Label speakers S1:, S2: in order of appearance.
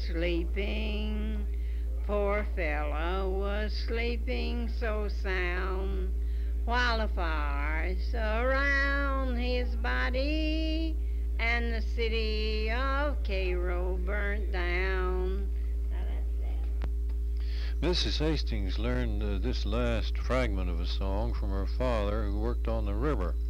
S1: sleeping. Poor fellow was sleeping so sound while the fires around his body and the city of Cairo burnt down. Now that's that.
S2: Mrs. Hastings learned this last fragment of a song from her father who worked on the river.